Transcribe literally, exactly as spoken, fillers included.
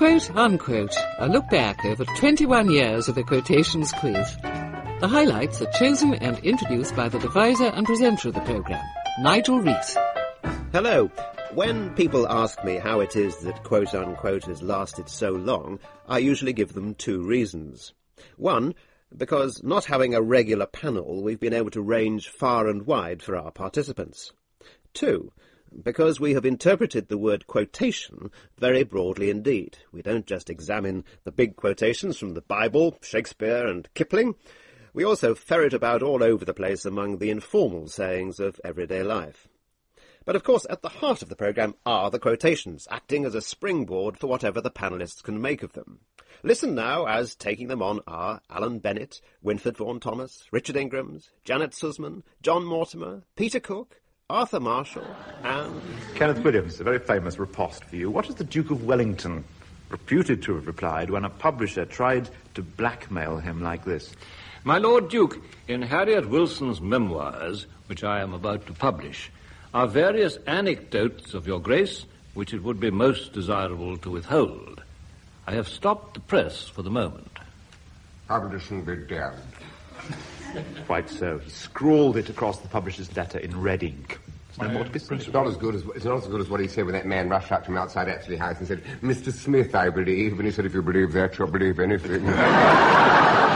Quote Unquote, a look back over twenty-one years of the Quotations Quiz. The highlights are chosen and introduced by the deviser and presenter of the programme, Nigel Rees. Hello. When people ask me how it is that Quote Unquote has lasted so long, I usually give them two reasons. One, because not having a regular panel, we've been able to range far and wide for our participants. Two, because we have interpreted the word quotation very broadly indeed. We don't just examine the big quotations from the Bible, Shakespeare and Kipling. We also ferret about all over the place among the informal sayings of everyday life. But of course, at the heart of the programme are the quotations, acting as a springboard for whatever the panellists can make of them. Listen now as taking them on are Alan Bennett, Winford Vaughan-Thomas, Richard Ingrams, Janet Sussman, John Mortimer, Peter Cook, Arthur Marshall, and... Kenneth Williams, a very famous riposte for you. What is the Duke of Wellington reputed to have replied when a publisher tried to blackmail him like this? My Lord Duke, in Harriet Wilson's memoirs, which I am about to publish, are various anecdotes of your grace which it would be most desirable to withhold. I have stopped the press for the moment. Publishing be damned. Quite so. He scrawled it across the publisher's letter in red ink. There's no more to be said. It's not as good as it's not as good as what he said when that man rushed up to him outside Apsley House and said, "Mister Smith, I believe," and he said, "If you believe that, you'll believe anything."